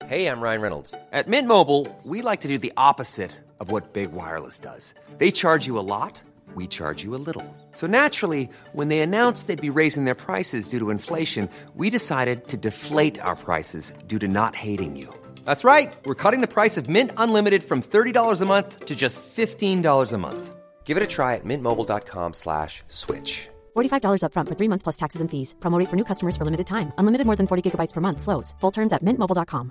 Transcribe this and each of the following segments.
Hey, I'm Ryan Reynolds. At Mint Mobile, we like to do the opposite of what Big Wireless does. They charge you a lot, we charge you a little. So naturally, when they announced they'd be raising their prices due to inflation, we decided to deflate our prices due to not hating you. That's right. We're cutting the price of Mint Unlimited from $30 a month to just $15 a month. Give it a try at mintmobile.com/switch. $45 up front for 3 months plus taxes and fees. Promo rate for new customers for limited time. Unlimited more than 40 gigabytes per month. Slows full terms at mintmobile.com.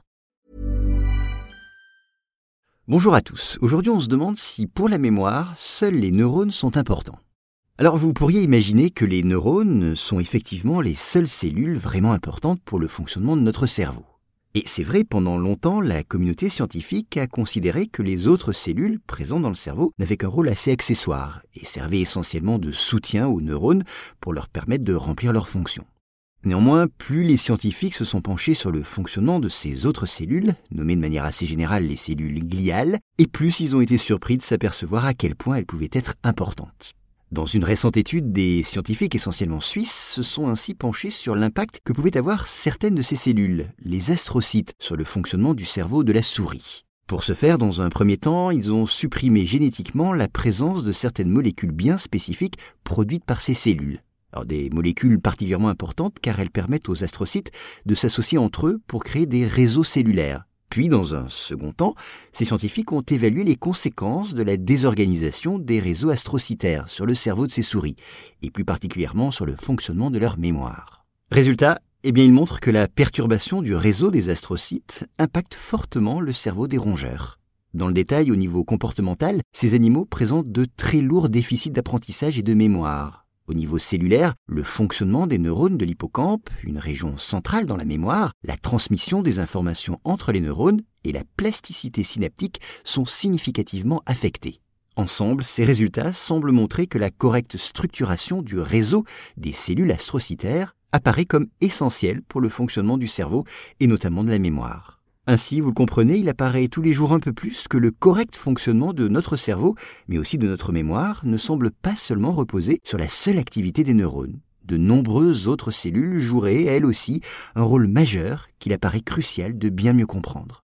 Bonjour à tous. Aujourd'hui, on se demande si, pour la mémoire, seuls les neurones sont importants. Alors, vous pourriez imaginer que les neurones sont effectivement les seules cellules vraiment importantes pour le fonctionnement de notre cerveau. Et c'est vrai, pendant longtemps, la communauté scientifique a considéré que les autres cellules présentes dans le cerveau n'avaient qu'un rôle assez accessoire et servaient essentiellement de soutien aux neurones pour leur permettre de remplir leurs fonctions. Néanmoins, plus les scientifiques se sont penchés sur le fonctionnement de ces autres cellules, nommées de manière assez générale les cellules gliales, et plus ils ont été surpris de s'apercevoir à quel point elles pouvaient être importantes. Dans une récente étude, des scientifiques essentiellement suisses se sont ainsi penchés sur l'impact que pouvaient avoir certaines de ces cellules, les astrocytes, sur le fonctionnement du cerveau de la souris. Pour ce faire, dans un premier temps, ils ont supprimé génétiquement la présence de certaines molécules bien spécifiques produites par ces cellules. Alors, des molécules particulièrement importantes car elles permettent aux astrocytes de s'associer entre eux pour créer des réseaux cellulaires. Puis, dans un second temps, ces scientifiques ont évalué les conséquences de la désorganisation des réseaux astrocytaires sur le cerveau de ces souris, et plus particulièrement sur le fonctionnement de leur mémoire. Résultat, ils montrent que la perturbation du réseau des astrocytes impacte fortement le cerveau des rongeurs. Dans le détail, au niveau comportemental, ces animaux présentent de très lourds déficits d'apprentissage et de mémoire. Au niveau cellulaire, le fonctionnement des neurones de l'hippocampe, une région centrale dans la mémoire, la transmission des informations entre les neurones et la plasticité synaptique sont significativement affectés. Ensemble, ces résultats semblent montrer que la correcte structuration du réseau des cellules astrocytaires apparaît comme essentielle pour le fonctionnement du cerveau et notamment de la mémoire. Ainsi, vous le comprenez, il apparaît tous les jours un peu plus que le correct fonctionnement de notre cerveau, mais aussi de notre mémoire, ne semble pas seulement reposer sur la seule activité des neurones. De nombreuses autres cellules joueraient, elles aussi, un rôle majeur qu'il apparaît crucial de bien mieux comprendre.